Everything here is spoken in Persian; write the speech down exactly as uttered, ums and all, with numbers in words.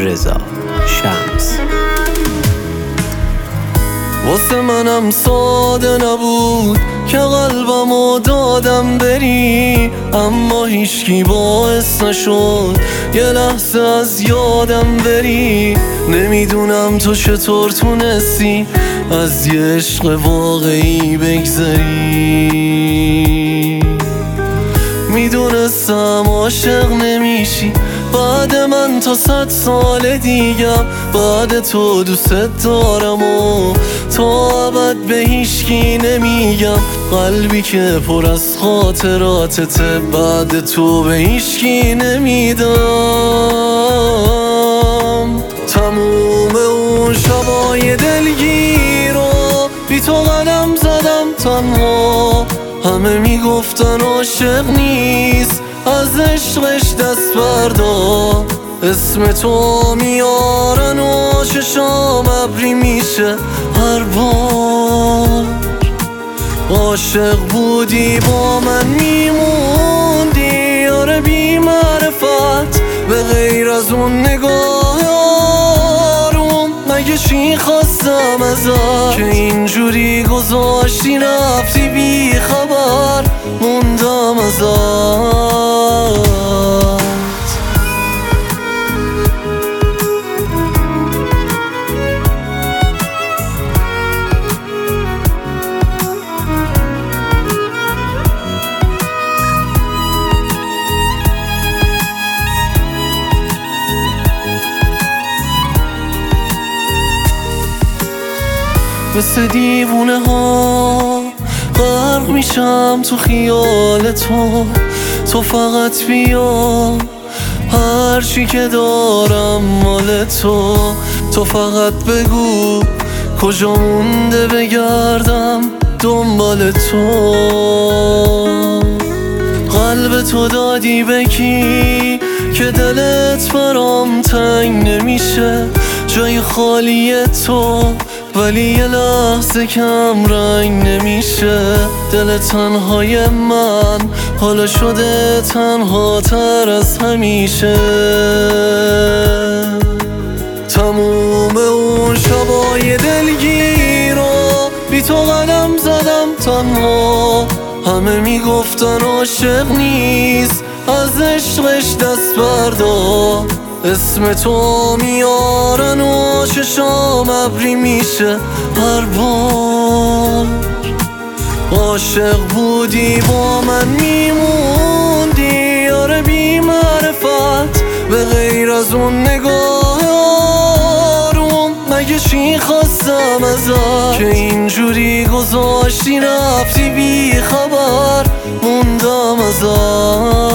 رضا شمس. واسه منم ساده نبود که قلبمو دادم بری، اما هیچکی باعث نشد یه لحظه از یادم بری. نمیدونم تو چطور تونستی از یه عشق واقعی بگذری. میدونستم عاشق نمیشی بعد من تا صد سال دیگم، بعد تو دوست دارم و تا ابد به هیچکی نمیگم. قلبی که پر از خاطراتته بعد تو به هیچکی نمیدم. تموم اون شبای دلگیر رو بی تو قدم زدم تنها، همه میگفتن عاشق نیست از عشقش دست بردار. اسم تو میارن و چشام ابری میشه هر بار. عاشق بودی با من میموندی آره بی معرفت، به غیر از اون نگاه آروم مگه چی خواستم ازت که اینجوری گذاشتی رفتی بی خبر موندم ازت. مثل دیوونه ها غرق میشم تو خیال تو، تو فقط بیا هرچی که دارم مال تو. تو فقط بگو کجا مونده بگردم دنبال تو. قلب تو دادی به کی که دلت برام تنگ نمیشه، جای خالی تو ولی یه لحظه کم رنگ نمیشه. دل تنهای من حالا شده تنها تر از همیشه. تموم اون شبای دلگیر رو بی تو قدم زدم تنها، همه میگفتن عاشق نیست از عشقش دست بردار. اسم تو میارن و چشام ابری میشه هر بار. عاشق بودی با من میموندی آره بی معرفت، به غیر از اون نگاه آروم مگه چی خواستم ازت که اینجوری گذاشتی رفتی بی خبر موندم ازت.